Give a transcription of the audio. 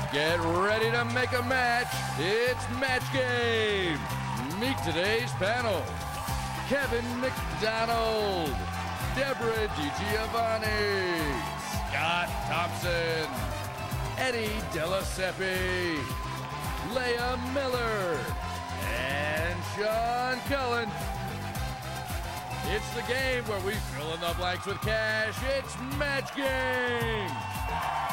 Get ready to make a match. It's Match Game. Meet today's panel. Kevin McDonald, Deborah DiGiovanni, Scott Thompson, Eddie Delaseppe, Leah Miller, and Sean Cullen. It's the game where we fill in the blanks with cash. It's Match Game.